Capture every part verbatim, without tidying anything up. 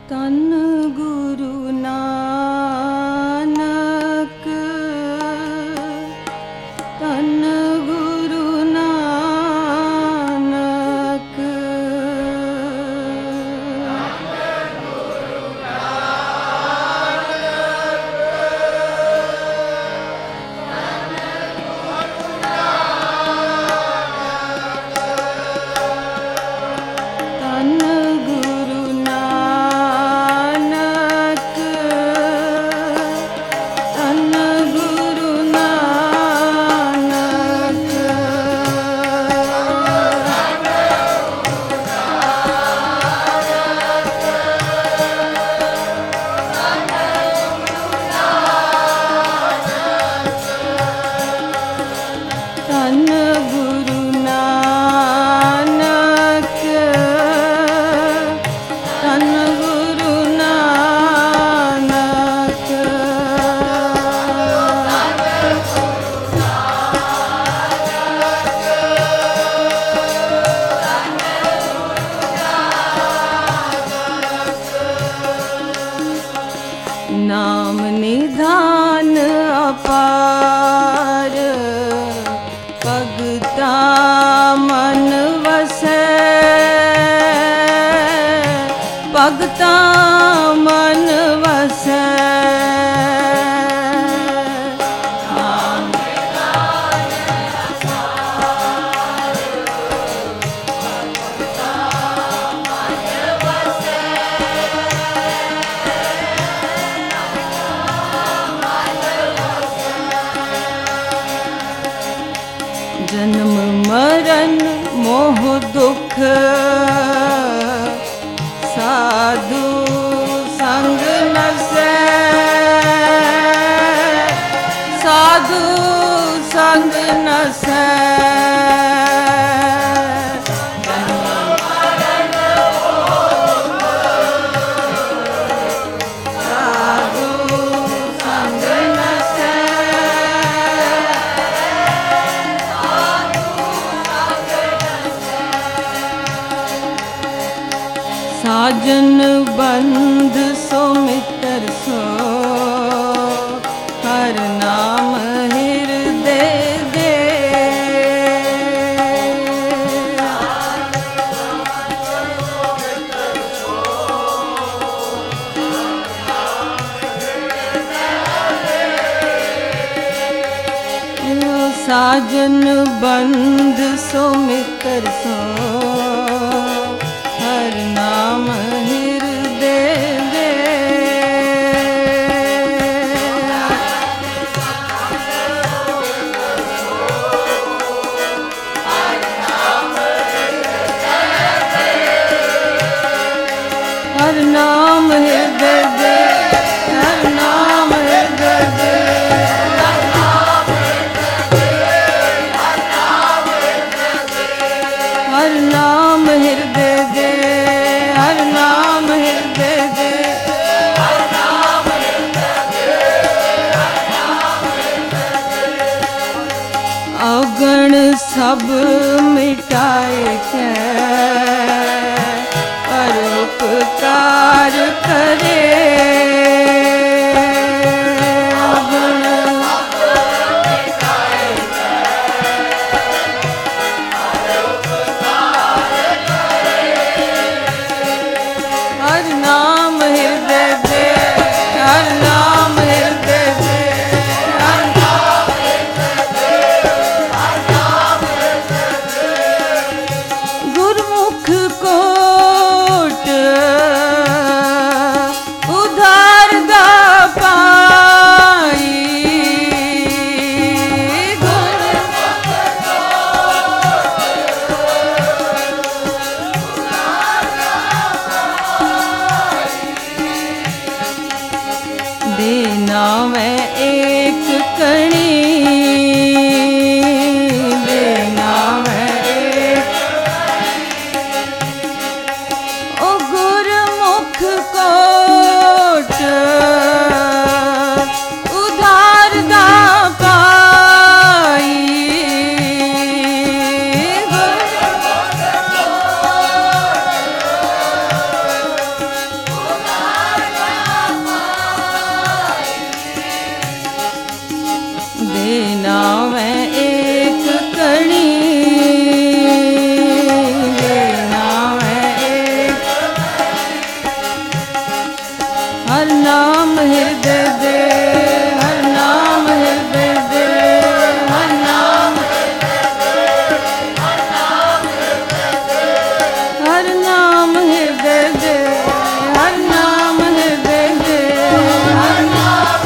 तन गुरु नानक, तन गुरु नानक, तन गुरु नानक, तन गुरु नानक, तन गुरु नानक, तन गुरु नानक, नाम निधान अपार, भगता मन वसै, भगता मन वसै, नाम जन्म मरण मोह दुख, साधु संग नसै, साधु संग नसै, साधु संग नसै, साजन बंध सो मित्र सो, हर नाम हृदय दे, साजन बंध सो मित्र सो, हर नाम हृदय दे, हर नाम हृदय दे, हर नाम हृदय दे, हर नाम हृदय दे, हर नाम हृदय दे, अगण सब मिटाए के परोपकार करे, अगण हर नाम हृदय दे, हर नाम हृदय दे, हर नाम हृदय दे, हर नाम हृदय दे, गुरुमुख कोट उधार दा पाई, देना मैं एक कणी, देना मैं एक, ओ गुरमुख कोट उधार दा पाई, गुरमुख कोट हर नाम हृदय दे, हर नाम हृदय दे, हर नाम हर नाम हृदय दे, हर नाम हृदय दे, हर नाम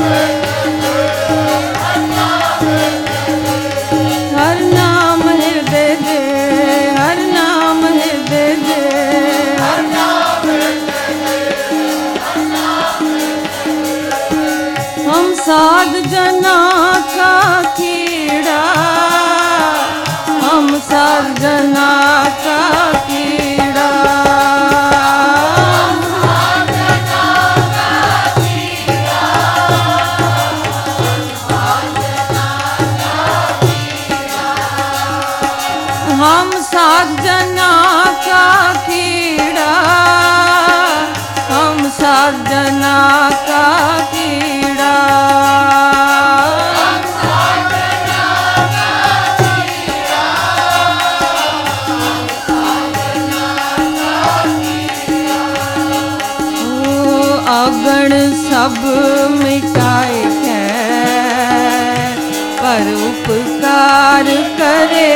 हर नाम हृदय दे, हर नाम हृदय दे, हर नाम हम साध जना का कीड़ा, हम साध जना का कीड़ा, हम साध जना का कीड़ा, हम साध जना का कीड़ा, अगण सब मिटाए है पर उपकार करे,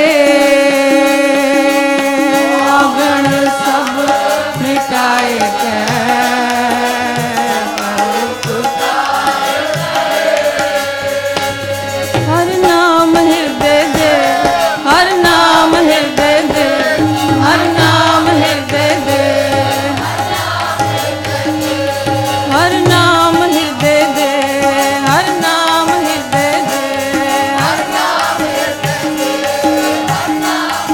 अगण सब मिटाए है पर उपकार करे, हर नाम हृदय दे, हर नाम हृदय दे, हर नाम हृदय दे, हर नाम हृदय दे, हर नाम हृदय दे, हर नाम हृदय दे, हर नाम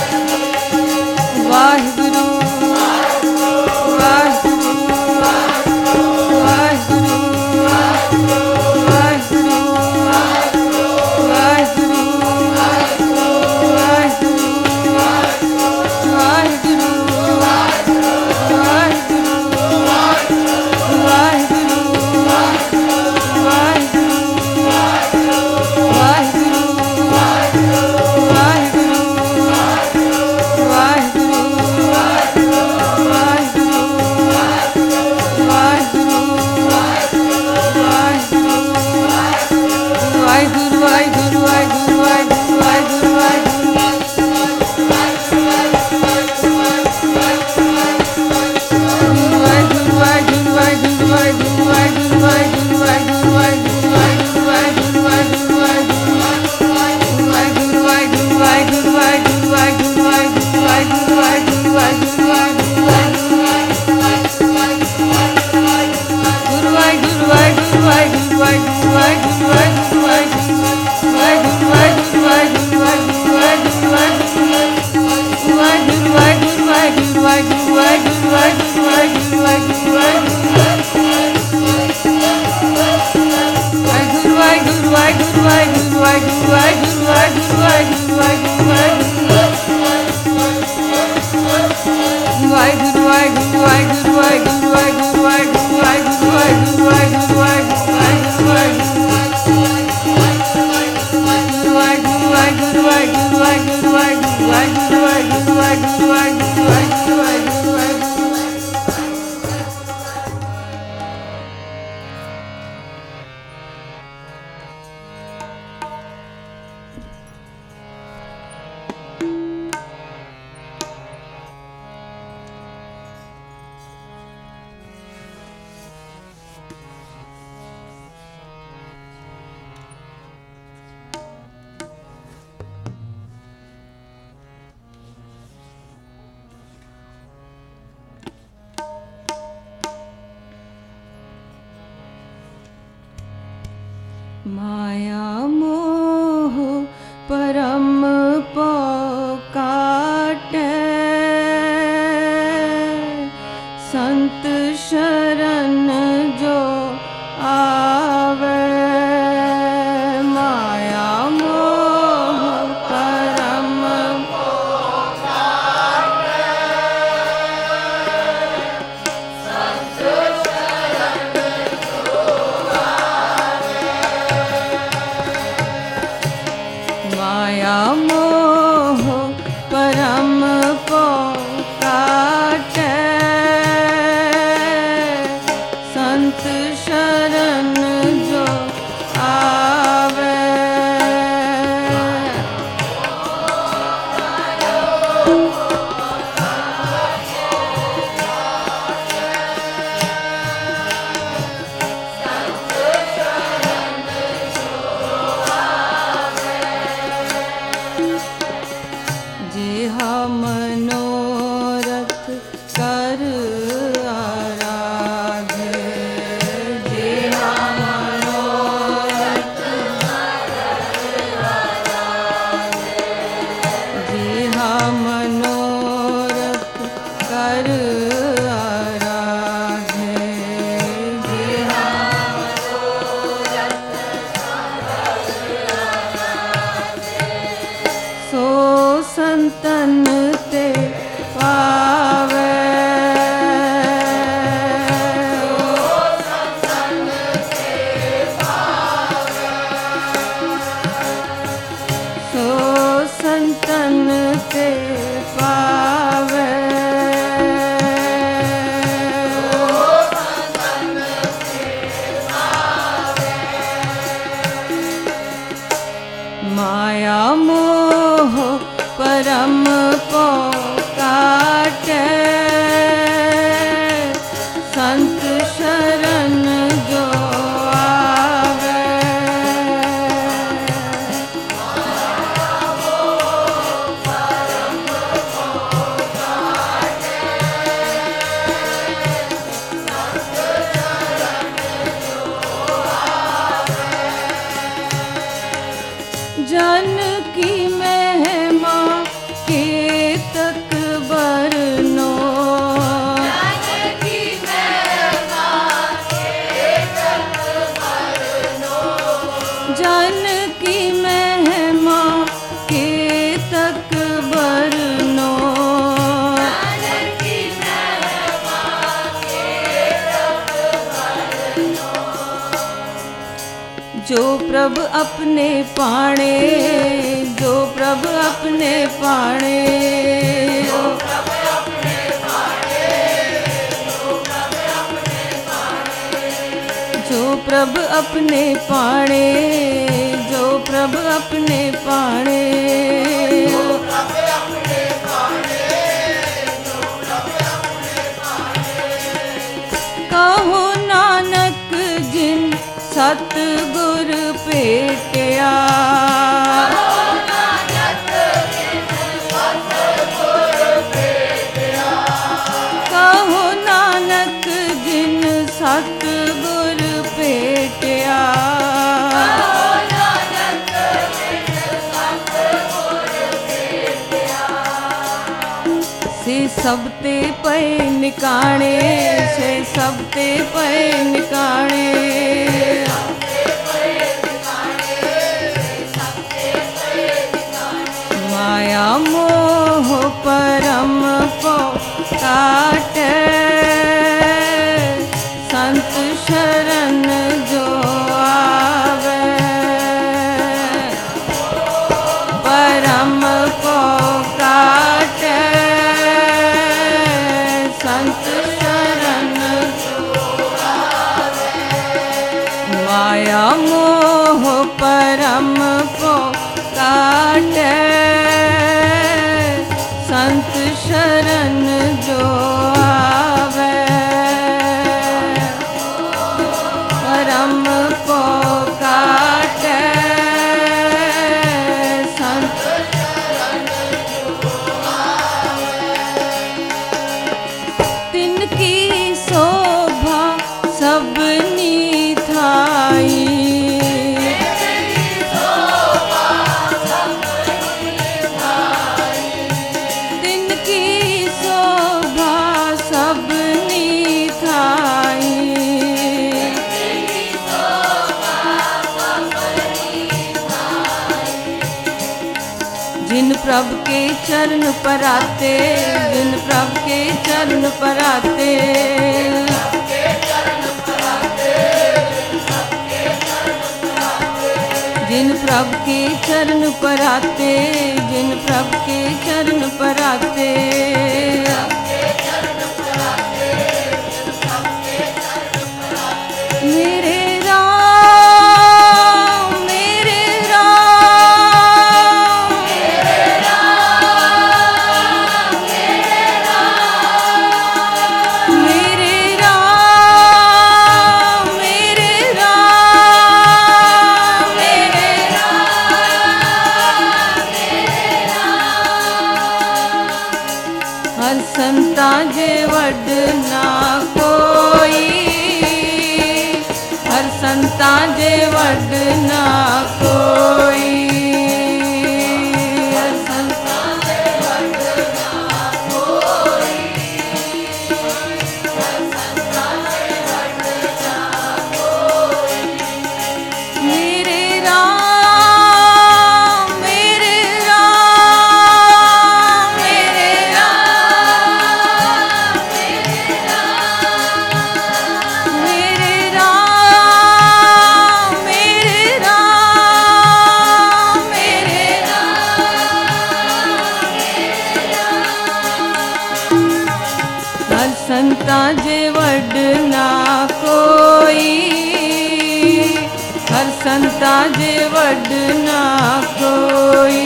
वाहिगुरु वाहिगुरु वाहिगुरु वाहिगुरु वाहिगुरु वाहिगुरु माया मोह परम पौ काटे, संत शरण जो आवे, माया मोह परम पौ काटे, संत शरण जो आवे, माया मोह परम पौ काटे, संत संतन ते पावे। सो संतन ते पावे। माया मोह परम को काटे, संत शरण जो आवे। जन की महिमा के तक बरनो, जन की महिमा के तक बरनो, जन की महिमा के तक बरनो, जन की महिमा के तक बरनो। जो प्रभु अपने पाणे, जो प्रभु अपने पाणे, जो प्रभु अपने पाणे, जो प्रभु अपने पाणे, जो प्रभु अपने पाणे, जो प्रभु अपने पाणे, जो प्रभु अपने पाणे, जो प्रभु अपने पाणे। कहो नानक जिन सतगुर भेटिया, कहो नानक जिन सतगुर भेटिया, कहो नानक जिन सतगुर भेटिया, कहो नानक जिन सतगुर भेटिया। से सब ते पै निकाणे, से सब ते पै निकाणे, माया मोह परम को काटे, संत शरण जो आवे। परम को काटे, संत शरण जो आवे। माया मोह परम को काटे, संत शरण जो आवे। परम को काटे, संत शरण जो आवे। तिनकी शोभा सबनी थाई, जिन प्रभु के चरण पर आते, जिन प्रभु के चरण पर आते, जिन प्रभु के चरण पर आते, जिन प्रभु के चरण पर आते, मेरे संता जे वड ना कोई, हर संता जे वड ना कोई, हर संता जे वड ना कोई, हर संता जे वड ना कोई। मेरे राम, मेरे राम, संता जे वडना कोई।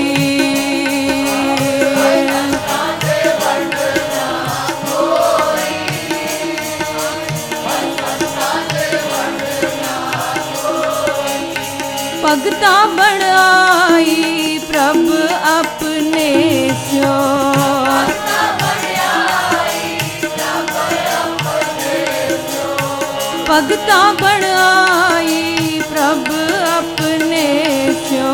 भगता बढ़ाई प्रभ अपने स्यो, भगता बढ़ाई प्रभ अपने स्यो।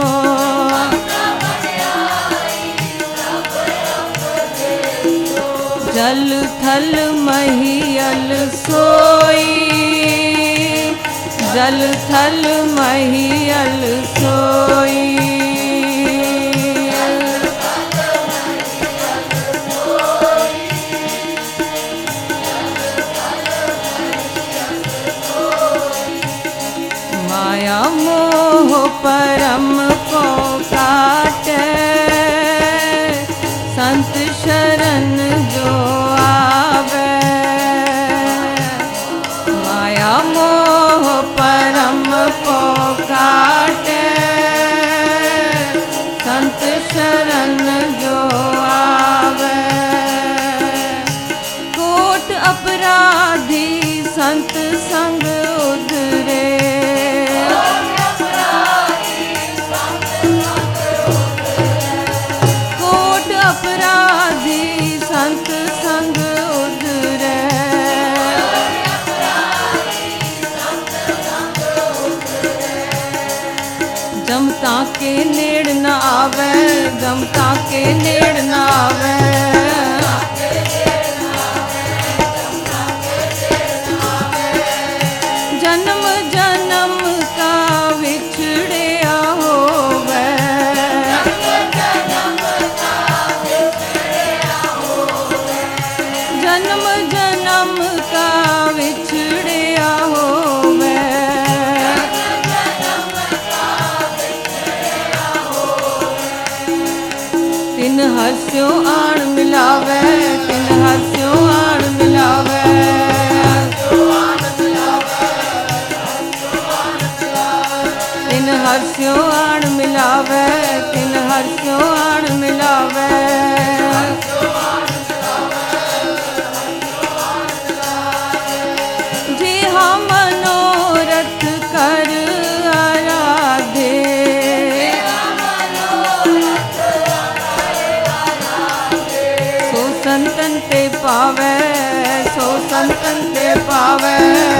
जल थल महियल सोई, जल थल महियल सोई। माया मोह परम को काटे, संत शरण जो आवे। माया मोह परम को काटे, संत शरण जो आवे। कोट अपराधी संत संग उधरे, कोट अपराधी संत संग उधरे। जमता के नेड़ न आवे, जमता के नेड़ न आवे। जन्म जन्म का विछड़िया होवे, जन्म जन्म का विछड़िया होवे। तिन हस्यो आण मिलावे, तिन हस्यो आण मिलावे। तिन हस्यो आण मिलावे, तिन हस्यो आण मिलावे। जे हम मनोरथ कर आराधे, सो संतन ते पावे, सो संतन ते पावे।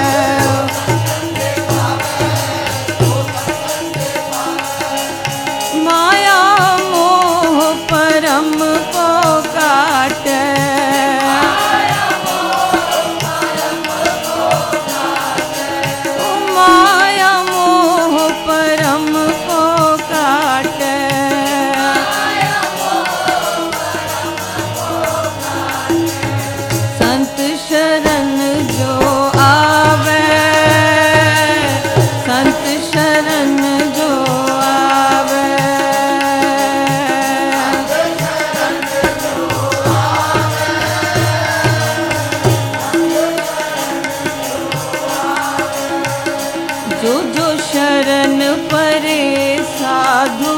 माया मोह परम को काटे, माया मोह परम को काटे। संत शरण जो आवे, संत शरण जो आवे। जो जो शरण परे साधु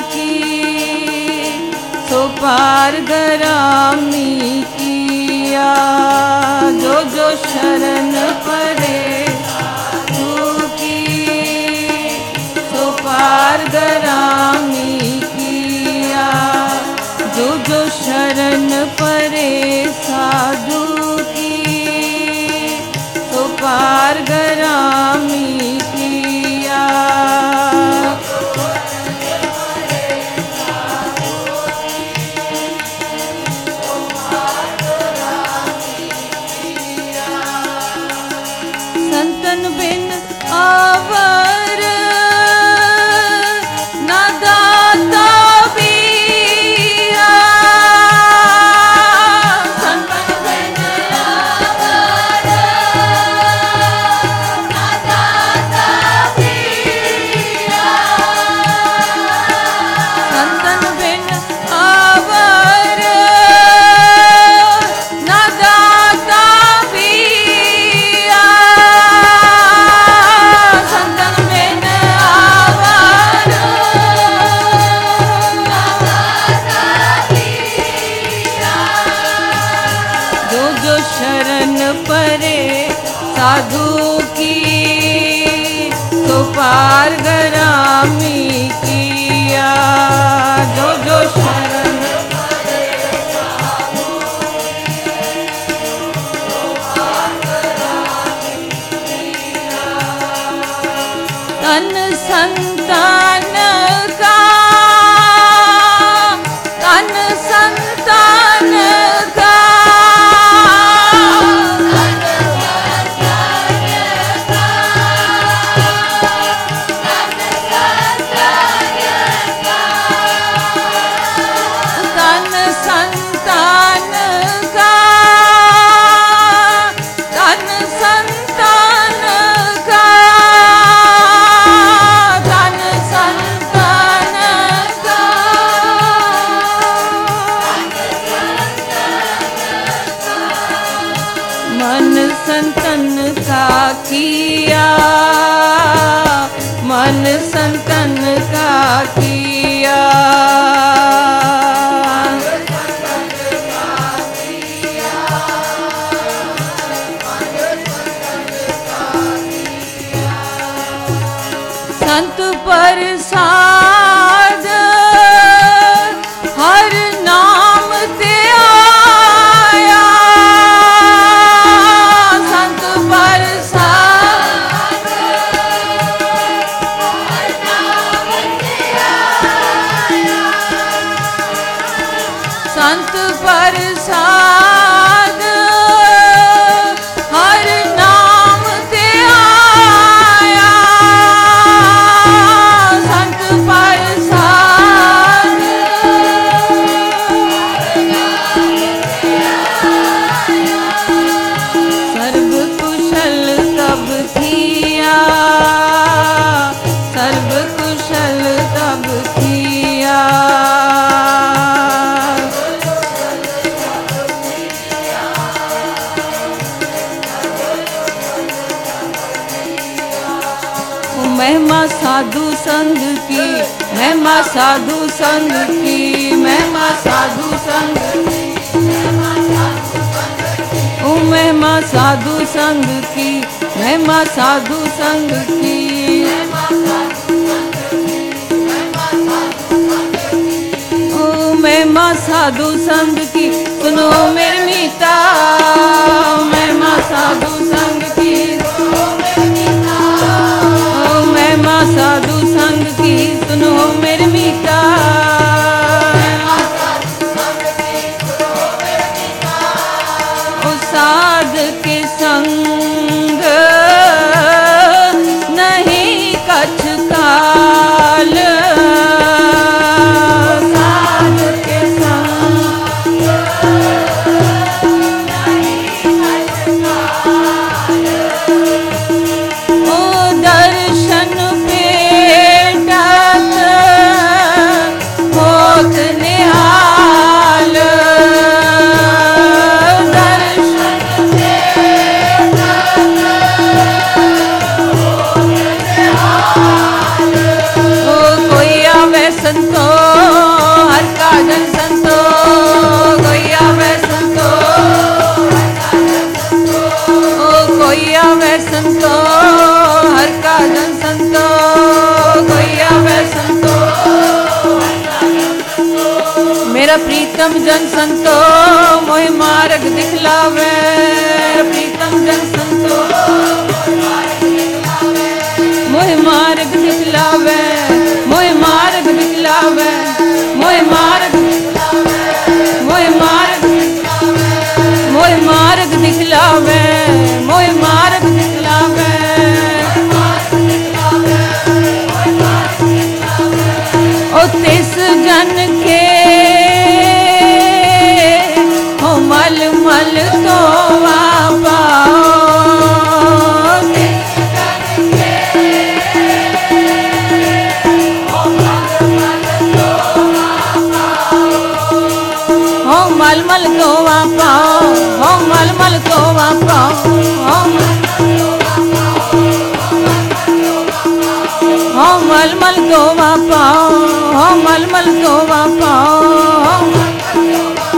की, सो पार गरामी किया। जो जो शरण परे साधु की, सो पार गरामी किया। जो जो शरण परे साधु की, सो पार गरामी किया। संतन बिन आवर ना दाता बिया, संतन बिन आवर ना दाता बिया। संतन बिन आवर ना दाता बिया। संतन साधु की तो पार गरामी किया। जो जो शरण तन संतान का, तन संतान का, तन संतान का, तन संतान का, तन संतान का, मन संतन का किया, मन संतन का किया। संत प्रसाद हर नाम ते आया, संत प्रसाद हर नाम ते आया, संत प्रसाद हर नाम ते आया, संत प्रसाद सर्व कुशल तब किया, सर्व कुशल तब किया। महिमा साधु संग की, महिमा साधु संग की, महिमा साधु संग की, ओ महिमा साधु संग की, महिमा साधु संग की, ओ महिमा साधु संग की। सुनो मेरे मीता, महिमा साधु संग की, महिमा साधु संग की। सुनो मेरे मीता, ओ साध के संग नहीं कछ काल, साध के संग नहीं कछ काल, ओ दर्शन पेटत होत निहाल, दर्शन पेटत होत निहाल। ओ कोई आवे संतो हर का जन संतो, कोई आवे संतो हर का जन संतो, ओ कोई आवे संतो हर का जन संतो, कोई आवे संतो हर का जन संतो। मेरा प्रीतम जन संतो मोहि मार्ग दिखलावे, प्रीतम जन संतो मोहि मार्ग दिखलावे, मोहि मार्ग दिखलावे, मोहि मार्ग दिखलावे, मोहि मार्ग दिखलावे, मोहि मार्ग दिखलावे, मोहि मार्ग दिखलावे। ओ तिस जन के हो मल मल तो पाओ, तिस जन के हो मल मल तो पाओ, हो मल मल तो पाओ, हो मल मल तो पाओ, हो हो मलमल गोवा पाओ, हो मलमल गोवा पाओ।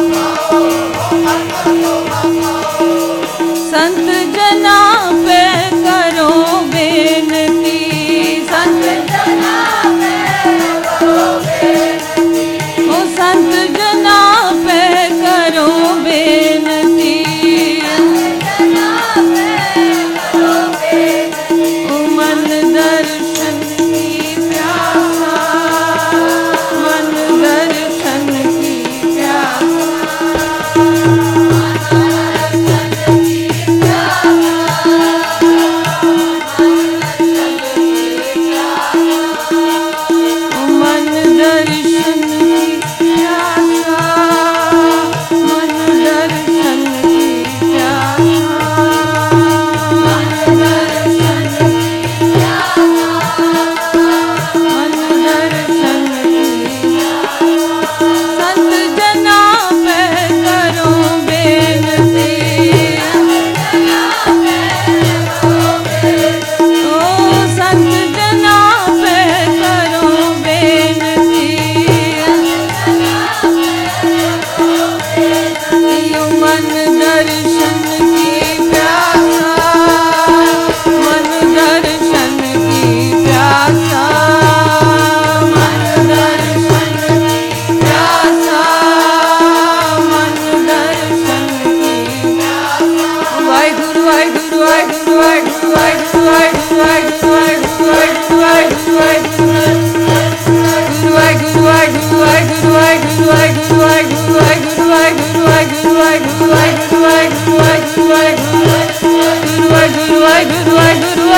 संत जना पे